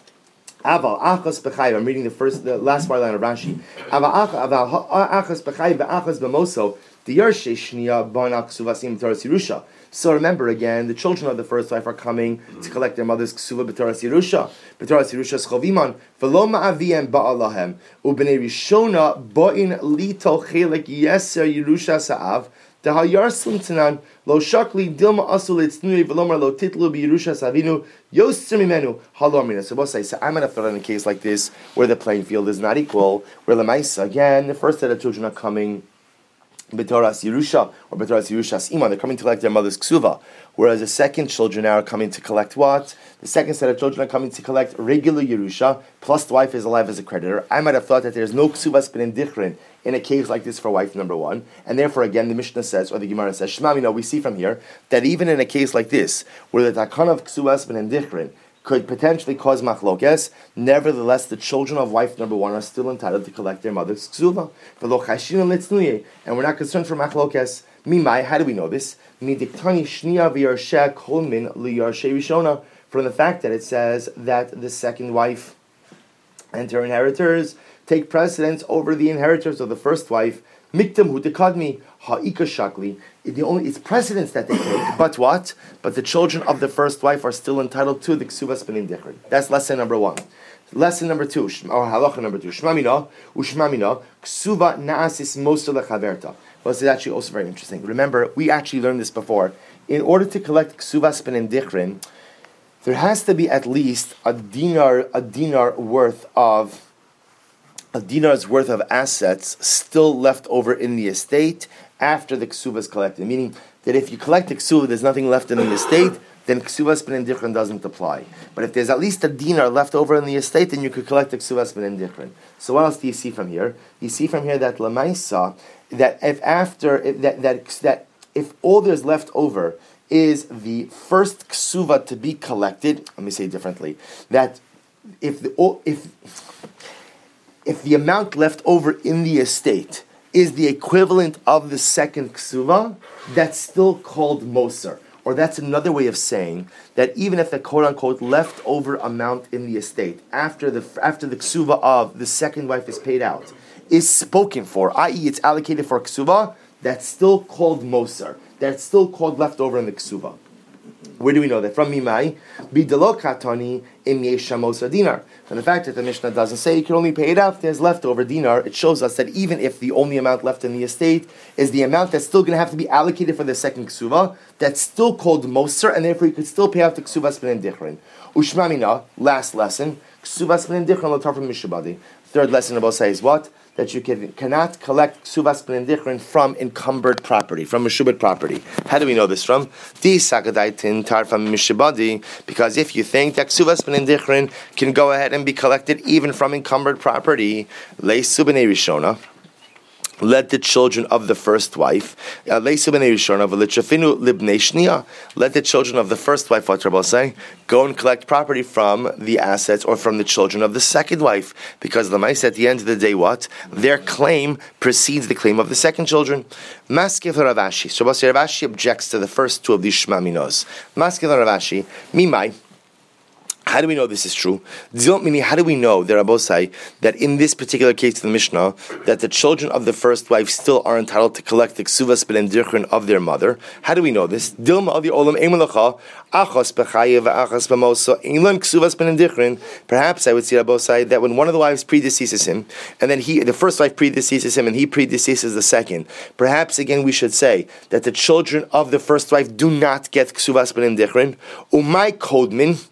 Aval achas b'chayv. I'm reading the first, the last part line of Rashi. Aval achas b'chayv v'achas b'moso diyarshe shniya bana ksuvasim b'toras Yerusha. So remember again, the children of the first wife are coming to collect their mother's ksuva b'toras Yerusha. B'toras Yerusha schoviman v'lo ma'aviem ba'alahem u'bnei rishona bo'in lito chelek yeser Yerusha sa'av. The Hayarslim Tanan Lo Shakli Dilma Asul Itznui Velomar Lo Titlu Birusha Savinu Yoster Mimenu Halomina. So both say, so I might have thought in a case like this where the playing field is not equal, where Lamaisa, again, the first set of children are coming B'toras Yerusha or B'toras Yerushas Iman, they're coming to collect their mother's ksuva. Whereas the second children are coming to collect what? The second set of children are coming to collect regular Yerusha, plus the wife is alive as a creditor. I might have thought that there's no ksuvas ben dichrin in a case like this for wife number one, and therefore again the Mishnah says, or the Gemara says, Shema, you know, we see from here that even in a case like this, where the takan of ksuvas ben dichrin could potentially cause machlokes, nevertheless the children of wife number one are still entitled to collect their mother's ksuva. And we're not concerned for machlokes. Mimai, how do we know this? From the fact that it says that the second wife and her inheritors take precedence over the inheritors of the first wife. Miktam hu dekadmi ha'ika shakli. The only it's precedence that they take, but what? But the children of the first wife are still entitled to the ksuvas ben dichrin. That's lesson number one. Lesson number two, or halacha number two. Shmamina ushmamina ksuva naasis mosa lechaverta. Well, this is actually also very interesting. Remember, we actually learned this before. In order to collect ksuvas ben dichrin, there has to be at least a dinar, a dinar worth of a dinar's worth of assets still left over in the estate after the ksuva is collected. Meaning that if you collect the ksuva, there's nothing left in the estate, then ksuvas ben dichrin doesn't apply. But if there's at least a dinar left over in the estate, then you could collect the ksuvas ben dichrin. So what else do you see from here? You see from here that lamaisa, that if after if that that that if all there's left over is the first ksuva to be collected, let me say it differently, that if the if if the amount left over in the estate is the equivalent of the second ksuva, that's still called moser. Or that's another way of saying that even if the quote-unquote leftover amount in the estate after the after the ksuva of the second wife is paid out is spoken for, that is it's allocated for ksuva, that's still called moser. That's still called leftover in the ksuva. Where do we know that? From Mimai, bidalo katani im yeshamos dinar. And the fact that the Mishnah doesn't say you can only pay it out if there's leftover dinar, it shows us that even if the only amount left in the estate is the amount that's still going to have to be allocated for the second ksuva, that's still called moser, and therefore you could still pay out the ksuvas ben dichrin. Ushmamina, last lesson, ksuvas ben dichrin l'tar from Mishabadi. Third lesson about say is what? That you can, cannot collect ksuvas ben dichrin from encumbered property, from meshubad property. How do we know this from? Di sagadaitin tar from Mishabadi, because if you think that ksuvas ben dichrin can go ahead and be collected even from encumbered property, le subene rishona, let the children of the first wife, let the children of the first wife, what Rabbi say, go and collect property from the assets or from the children of the second wife, because the mice at the end of the day, what their claim precedes the claim of the second children. Maskiv Ravashi. So Ravashi objects to the first two of these shmaminos. Maskiv Ravashi, mimai. How do we know this is true? How do we know, the Rabbosai, that in this particular case of the Mishnah, that the children of the first wife still are entitled to collect the ksuvas ben dichrin of their mother? How do we know this? Perhaps I would say, Rabbosai, that when one of the wives predeceases him, and then he, the first wife predeceases him, and he predeceases the second, perhaps again we should say that the children of the first wife do not get ksuvas ben dichrin. Umay kodmin.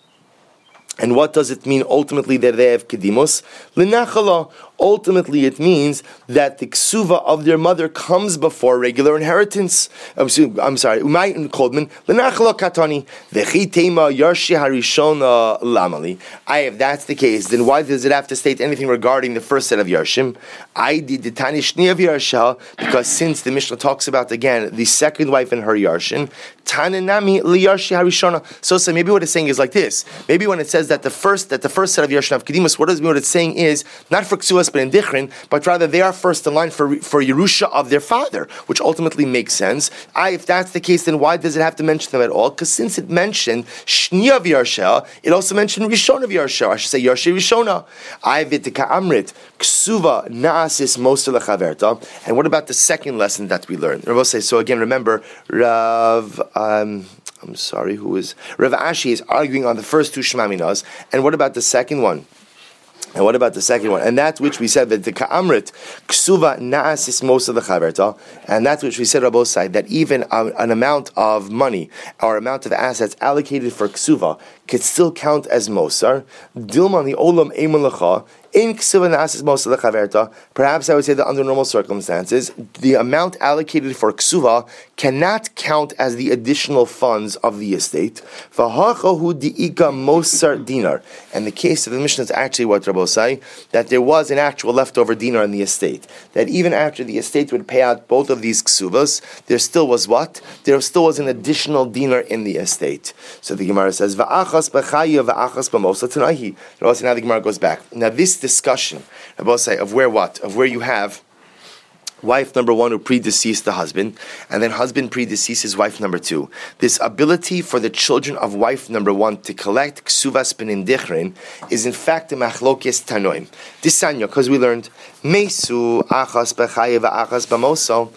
And what does it mean ultimately that they have kedimos? L'nachala. Ultimately, it means that the ksuva of their mother comes before regular inheritance. I'm, I'm sorry. Umay kodmin l'nachala katani v'chitema yarshi harishona lamali. I, if that's the case, then why does it have to state anything regarding the first set of yarshim? I did the tanishni of yarsha, because since the Mishnah talks about again the second wife and her yarshin, tanenami liyarshi harishona. So, so maybe what it's saying is like this. Maybe when it says that the first that the first set of yarshin of kedimos, what does mean? What it's saying is not for ksuas but in dichrin, but rather they are first in line for for Yerusha of their father, which ultimately makes sense. I, if that's the case, then why does it have to mention them at all? Because since it mentioned Shni of Yersha, it also mentioned Rishon of Yersha. I should say Yersha Rishona. I vitika amrit ksuva naasis moser lechaverta. And what about the second lesson that we learned? Rav says. So again, remember Rav. Um, I'm sorry, who is Rav Ashi is arguing on the first two shmaminas, and what about the second one? And what about the second one? And that which we said that the ka'amrit ksuva naasis moser lechaverta, and that which we said on both sides that even a, an amount of money or amount of assets allocated for ksuva could still count as moser. Dilman the olam eimalacha. In ksuva naasis moser lechaverta, perhaps I would say that under normal circumstances, the amount allocated for ksuva cannot count as the additional funds of the estate. V'hachahu diika moser dinar. And the case of the Mishnah is actually what Rabbi say, that there was an actual leftover dinar in the estate. That even after the estate would pay out both of these ksuvas, there still was what? There still was an additional dinar in the estate. So the Gemara says, V'achas b'chaya v'achas b'mosa tanahi. Now the Gemara goes back. Now this discussion, Rabbi say, of where what? Of where you have wife number one who predeceased the husband, and then husband predeceases wife number two. This ability for the children of wife number one to collect ksuvas ben dichrin is in fact a machlokes tanoim. Disanya, because we learned mesu achas b'chayev achas b'moso.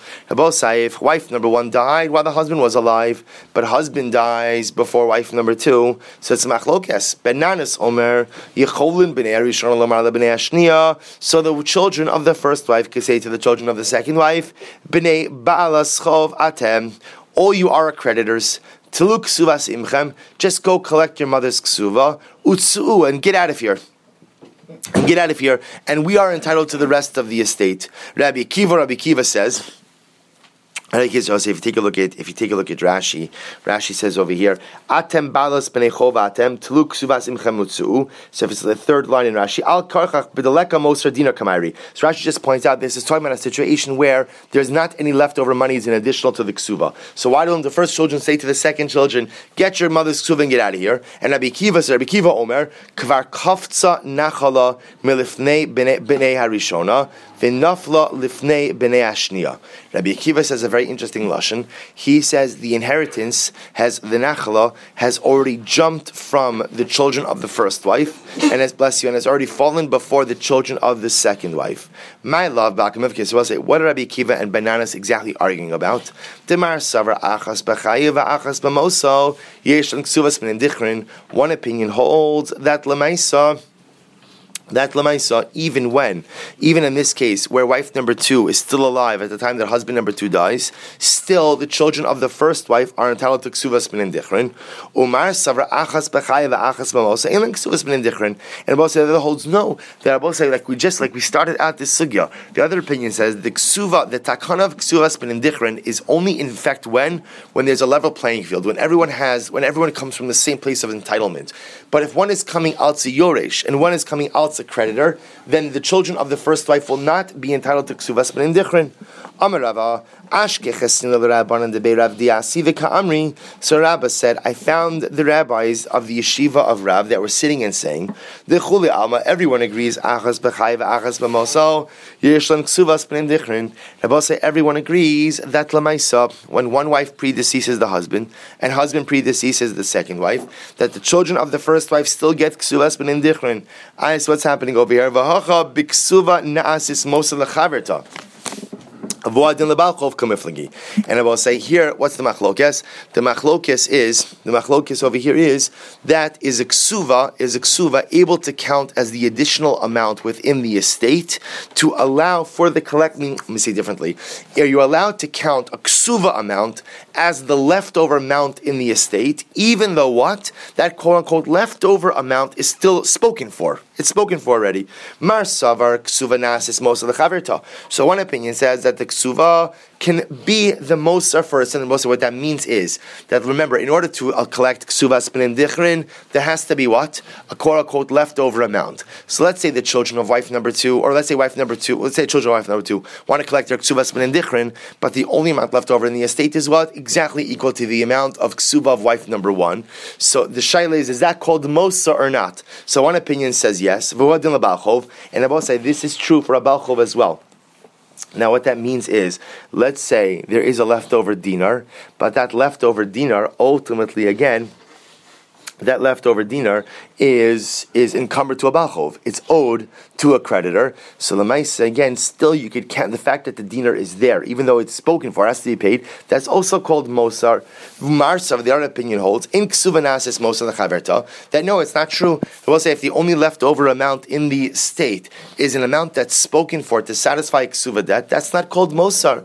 If wife number one died while the husband was alive, but husband dies before wife number two, so it's a machlokes. Benanas omer yicholin b'nei rishon lamar lebnei ashniya. So the children of the first wife could say to the children of the second wife, b'nei ba'alas chov atem, all you are creditors, tilu ksuvas imchem, just go collect your mother's ksuva, utsu, and get out of here. And get out of here, and we are entitled to the rest of the estate. Rabbi Kiva, Rabbi Kiva says, if you take a look at if you take a look at Rashi, Rashi says over here, Atem balas b'nei chov atem tlu ksuvas imchem utzu. So if it's the third line in Rashi, Al karchach b'deleka moser dinar kamari. So Rashi just points out this is talking about a situation where there's not any leftover monies in additional to the ksuva. So why don't the first children say to the second children, get your mother's ksuva and get out of here? And Rabbi Kiva says, Rabbi Kiva Omer, kvar kafza nachala milifnei b'nei harishona. V'nafla lifnei b'nei ashniya. Rabbi Akiva says a very interesting lashon. He says the inheritance has, the nachla, has already jumped from the children of the first wife, and has, bless you, and has already fallen before the children of the second wife. My love, Bakamivke, so I'll say, what are Rabbi Akiva and Bananas exactly arguing about? Demar savar achas b'chayiv v'achas b'moso, yesh l'ksuvas b'nin dichrin. One opinion holds that l'maisa, that lemaisa, even when, even in this case, where wife number two is still alive at the time that husband number two dies, still the children of the first wife are entitled to ksuvas b'nin dichrin. Umar savra achas b'chayiv v'achas b'mosa, elan ksuvas b'nin dichrin. And Abba say the other holds no. That Abba say like we just like we started out this sugya. The other opinion says the ksuva, the takana of ksuvas b'nin dichrin is only in effect when when there's a level playing field, when everyone has, when everyone comes from the same place of entitlement. But if one is coming out to yoresh and one is coming out to creditor, then the children of the first wife will not be entitled to ksuvas b'nin dichrin. Amar Rava, Ashkechesin l'Rabbanan debei Rav Diasi v'ka'amri. So Rabba said, I found the rabbis of the yeshiva of Rav that were sitting and saying, the chuli alma, everyone agrees, achas b'chai v'achas b'moso, yishlan ksuvas b'nin dichrin. Rabba said, everyone agrees that l'maisa, when one wife predeceases the husband, and husband predeceases the second wife, that the children of the first wife still get ksuvas b'nin dichrin. I so what's happening over here? V'hacha b'ksuva na'asis mosa l'chaverta. And I will say here, what's the machlokes? The machlokes is, the machlokes over here is, that is a ksuva, is a ksuva able to count as the additional amount within the estate to allow for the collecting, let me say differently, are you allowed to count a ksuva amount as the leftover amount in the estate, even though what? That quote-unquote leftover amount is still spoken for. It's spoken for already. Mar savar ksuva nasis most of the chaverta. So one opinion says that the ksuva can be the moser first, and most of what that means is that, remember, in order to uh, collect ksuvas b'nin dichrin, there has to be what? A quote-unquote leftover amount. So let's say the children of wife number two, or let's say wife number two, let's say children of wife number two, want to collect their ksuvas b'nin dichrin, but the only amount left over in the estate is what? Exactly equal to the amount of ksuva of wife number one. So the shaila is, is that called moser or not? So one opinion says yes, and I will say this is true for a balchov as well. Now what that means is, let's say there is a leftover dinar, but that leftover dinar ultimately again, that leftover dinar is is encumbered to a balchov. It's owed to a creditor. So l'maisa, again, still you could count the fact that the dinar is there, even though it's spoken for, has to be paid. That's also called mosar. Marsav, the other opinion holds, in ksuvanasis mosar lechaverta, that no, it's not true. I will say if the only leftover amount in the state is an amount that's spoken for to satisfy ksuva debt, that's not called mosar.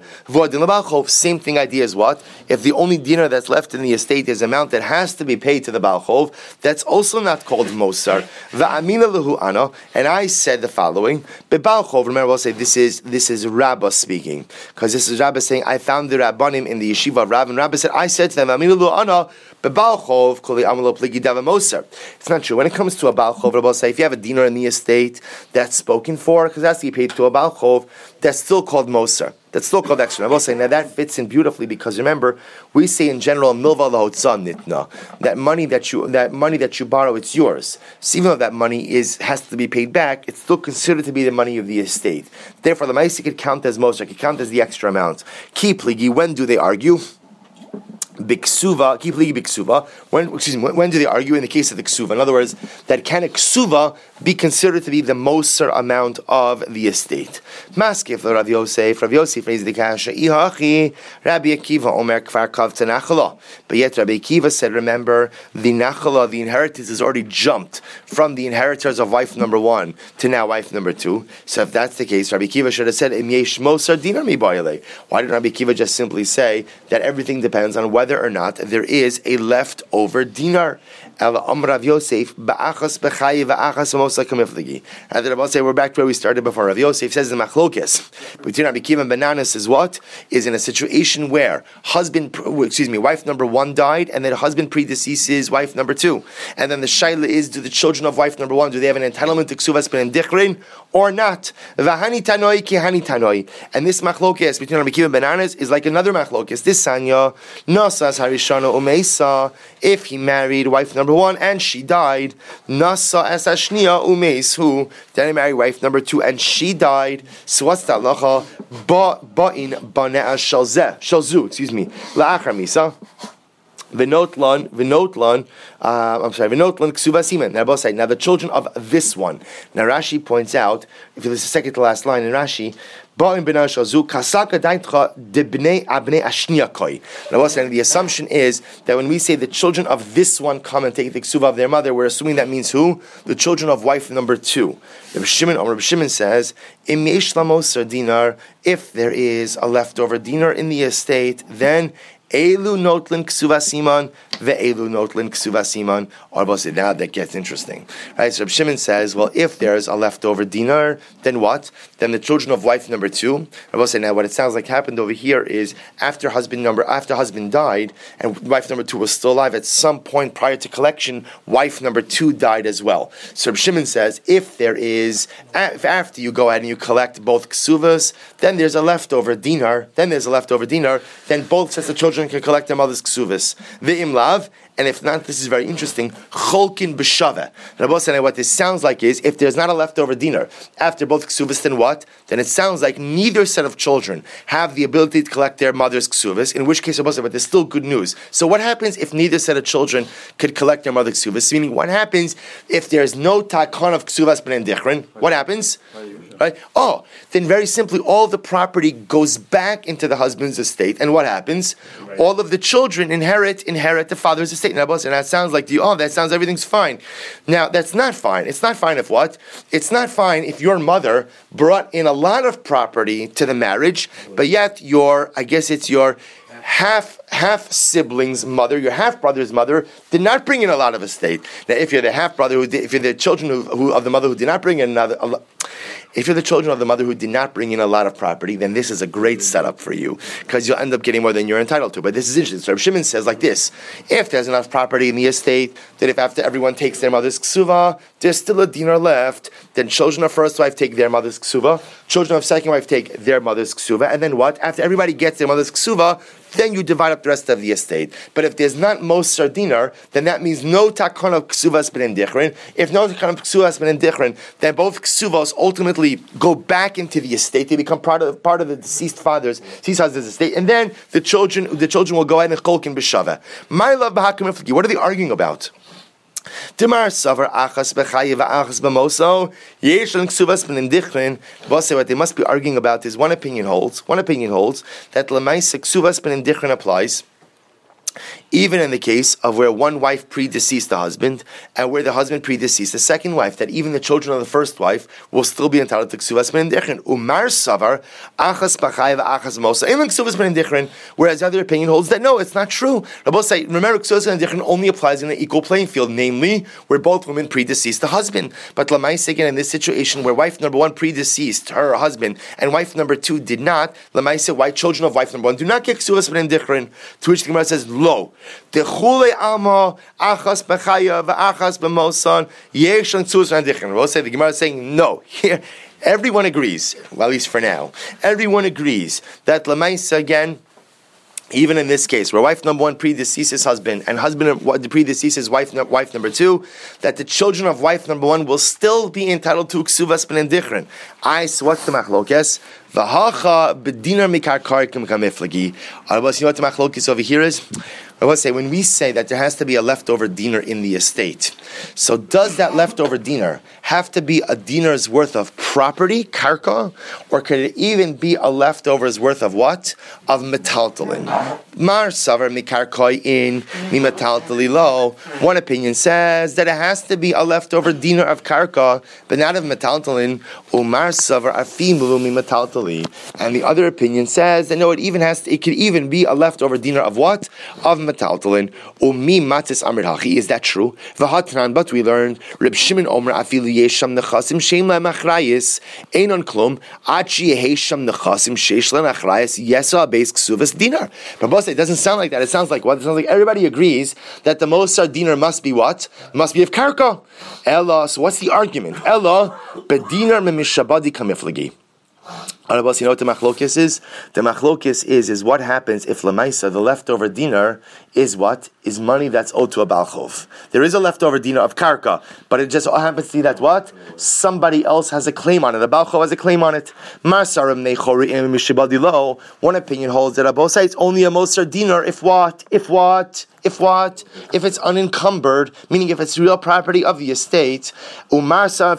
Same thing idea is what? If the only dinar that's left in the estate is an amount that has to be paid to the balchov, that's also not called mosar. Va'amina lehu ana, and I said the following. Bebalchov, remember, we'll say this is this is Rabbah speaking, because this is Rabbah saying, I found the Rabbanim in the yeshiva of Rav, and Rabbah said, I said to them, Amina lehu ana, bebalchov koli amalo pligi dava mosar. It's not true. When it comes to a balchov, Rabbah say, if you have a dinar in the estate that's spoken for, because that's to be paid to a balchov, that's still called mosar. That's still called extra. I will say, now that fits in beautifully, because remember, we say in general, milva lahotza nitna, that money that you that money that you borrow, it's yours. So even though that money is has to be paid back, it's still considered to be the money of the estate. Therefore, the ma'aseh could count as most, it could count as the extra amount. Ki pligi, when do they argue? Biksuva, keep ligi biksuva. When, excuse me, when, when do they argue in the case of the ksuva? In other words, that can a ksuva be considered to be the moser amount of the estate? Maskif lo Rav Yosef, Rav Yosef raised the kasha. Ihachi Rabbi Akiva Omer Kfar Kavta Nachala. But yet Rabbi Akiva said, remember, the Nachala, the inheritance, has already jumped from the inheritors of wife number one to now wife number two. So if that's the case, Rabbi Akiva should have said, Im yesh moser dinar mi bayale. Why did Rabbi Akiva just simply say that everything depends on whether or not there is a leftover dinar? And the Rav Yosef, ba'achas b'chayi v'achas v'mosa kamifligi. And the Rav say we're back to where we started before. Rav Yosef says the machlokes between Rabbi Akiva and Bananas is what? Is in a situation where husband, excuse me, wife number one died, and then husband predeceases wife number two. And then the shaila is, do the children of wife number one, do they have an entitlement to ksuvas b'nin dichrin or not? V'hani tanoi ki hani tanoi. And this machlokes between Rabbi Akiva and Bananas is like another machlokes. This sanya, nosas harishana umeisa, if he married wife number number one, and she died. Nasa es ashnia umeis who then he married wife number two, and she died. So what's that lacha? Ba ba'in banea shalzeh shalzu. Excuse me. La'achar misa. Vinotlan, Vinotlan, uh, I'm sorry, Vinotlan Ksuva Siman. Now, both say, now the children of this one. Now, Rashi points out, if you listen to the second to last line in Rashi, Ba'im b'nei shazu kasaka daitcha debnei abnei ashniya koi. Now, both say, the assumption is that when we say the children of this one come and take the Ksuva of their mother, we're assuming that means who? The children of wife number two. Rabbi Shimon, or Rabbi Shimon says, Im yesh lamos dinar, if there is a leftover dinar in the estate, then Elu notlin ksuva siman, ve'elu notlin ksuva siman. Or say now that gets interesting, right? So Reb Shimon says, well, if there's a leftover dinar, then what? Then the children of wife number two. Or say now what it sounds like happened over here is after husband number after husband died and wife number two was still alive. At some point prior to collection, wife number two died as well. So Reb Shimon says, if there is, if after you go ahead and you collect both ksuvas, then there's a leftover dinar. Then there's a leftover dinar. Then both sets of children can collect their mother's ksuvas. The imlav, and if not, this is very interesting. Cholkin b'shave. Rabbi said, what this sounds like is if there's not a leftover dinar after both ksuvas, then what? Then it sounds like neither set of children have the ability to collect their mother's ksuvas. In which case, Rabbi said, but there's still good news. So what happens if neither set of children could collect their mother's ksuvas? Meaning, what happens if there's no takon of ksuvas ben dichrin? What happens? Right? Oh, then very simply, all the property goes back into the husband's estate, and what happens? Right. All of the children inherit inherit the father's estate. And that sounds like the oh, that sounds everything's fine. Now that's not fine. It's not fine if what? It's not fine if your mother brought in a lot of property to the marriage, but yet your I guess it's your half half sibling's mother, your half brother's mother, did not bring in a lot of estate. Now, if you're the half brother who, did, if you're the children who, who, of the mother who did not bring in another, a, if you're the children of the mother who did not bring in a lot of property, then this is a great setup for you because you'll end up getting more than you're entitled to. But this is interesting. So Reb Shimon says like this: if there's enough property in the estate that if after everyone takes their mother's ksuva, there's still a dinar left, then children of first wife take their mother's ksuva, children of second wife take their mother's ksuva, and then what? After everybody gets their mother's ksuva, then you divide up the rest of the estate. But if there's not most dinar, then that means no takon of ksuvas ben dichrin. If no takon of ksuvas ben dichrin, then both ksuvas ultimately go back into the estate. They become part of part of the deceased father's deceased husband's estate, and then the children the children will go ahead and cholkin b'shava. My love b'hakim ifliki. What are they arguing about? Timar savar achas bechayev achas b'moso yeshon ksuvas ben dichrin. Boss say what they must be arguing about is one opinion holds. One opinion holds that lemaisa ksuvas ben dichrin applies even in the case of where one wife predeceased the husband and where the husband predeceased the second wife, that even the children of the first wife will still be entitled to ksuvas ben dichrin. Umar savar achas b'chayev achas b'moso even ksuvas ben dichrin. Whereas the other opinion holds that no, it's not true. Rabbi say, remember, ksuvas ben dichrin only applies in an equal playing field, namely where both women predeceased the husband. But lamais again in this situation where wife number one predeceased her husband and wife number two did not, lamais why children of wife number one do not get ksuvas ben dichrin. To which the Gemara says, lo. Techule alma achas b'chaya v'achas b'mosan yeshon ksuvas ben dichrin. We'll say the Gemara is saying no. Here, everyone agrees, well, at least for now, everyone agrees that lamaisa again. Even in this case, where wife number one predeceases husband and husband predeceases wife wife number two, that the children of wife number one will still be entitled to ksuvas ben dichrin. I so what's the machlokes? V'hacha b'dinar mikar karikim kamiflagi. You know what the machlokes over here is? I will say, when we say that there has to be a leftover dinar in the estate, so does that leftover dinar have to be a dinar's worth of property, karka, or could it even be a leftover's worth of what? Of metaltalin. Mar savar mikarkoi in mi metaltali lo. One opinion says that it has to be a leftover dinar of karka, but not of metaltalin. Umar savar afimulu mi metaltali. And the other opinion says that no, it even has to, it could even be a leftover dinar of what? Of metaltalin. Umi matis amrit hachi. Is that true? V'hatran, but we learned Reb Shimon Omer afilu yesham nechasim shein la machrayis einon klum achi yehesham nechasim sheish la machrayis yesa beis ksuvas dinar. But boss, it doesn't sound like that. It sounds like what? It sounds like everybody agrees that the Mosar dinar must be what? Must be of karka. Ella. So what's the argument? Ella bedinar memishabadi kamiflagi. Arabos, you know what the machlokes is? The machlokes is is what happens if lemaisa, the leftover dinar, is what? Is money that's owed to a balchov. There is a leftover dinar of karka, but it just happens to be that what? Somebody else has a claim on it. The balchov has a claim on it. One opinion holds that Abosai it's only a moser dinar if what? If what? If what? If it's unencumbered, meaning if it's real property of the estate, and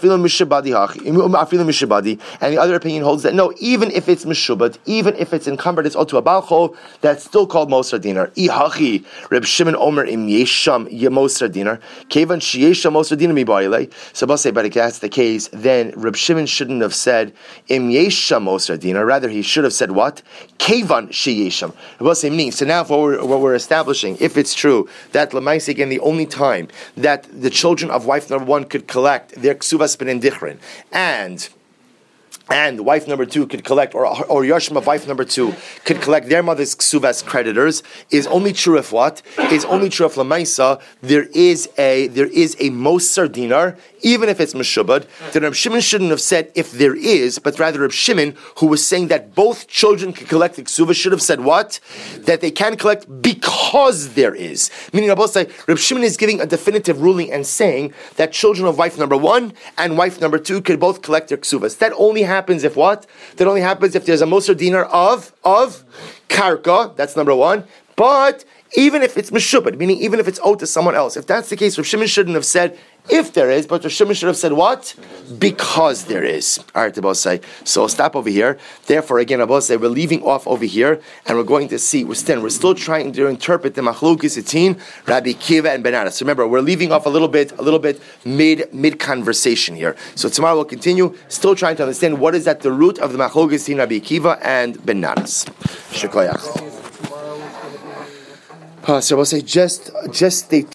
the other opinion holds that no, even if it's mishubad, even if it's encumbered, it's owed to a balchov, that's still called moser dinar. Ihachi, Reb Shimon Omer im yesham moser dinar, kevan sheyesham moser dinar mibayle. So I'll say, but if that's the case, then Reb Shimon shouldn't have said im yesham moser dinar. Rather, he should have said what? Kevan sheyesham. I'll say meaning. So now, what we're, what we're establishing, if it's true that Lamaisi, again, the only time that the children of wife number one could collect their ksuvas ben dichrin, and and wife number two could collect, or or Yashim of wife number two could collect their mother's ksuvas creditors, is only true if what? Is only true if Lamaisa there is a there is a moser dinar, even if it's meshubad. Then Reb Shimon shouldn't have said if there is, but rather Reb Shimon, who was saying that both children can collect the ksuvas, should have said what? That they can collect because there is. Meaning, Rabbi Reb Shimon is giving a definitive ruling and saying that children of wife number one and wife number two could both collect their ksuvas. That only happens if what? That only happens if there's a moser dinar of of karka. That's number one. But even if it's meshubad, meaning even if it's owed to someone else, if that's the case, Reb Shimon shouldn't have said if there is, but Reb Shimon should have said what? Because there is. All right, Abosai. So we'll stop over here. Therefore, again, Abosai, we're leaving off over here, and we're going to see. We're still, we're still trying to interpret the machlokes etin, Rabbi Kiva and Ben Adas. So remember, we're leaving off a little bit, a little bit mid mid conversation here. So tomorrow we'll continue, still trying to understand what is at the root of the machlokes etin, Rabbi Kiva and Ben Adas. Shikoyach. Uh, so we'll say just just state.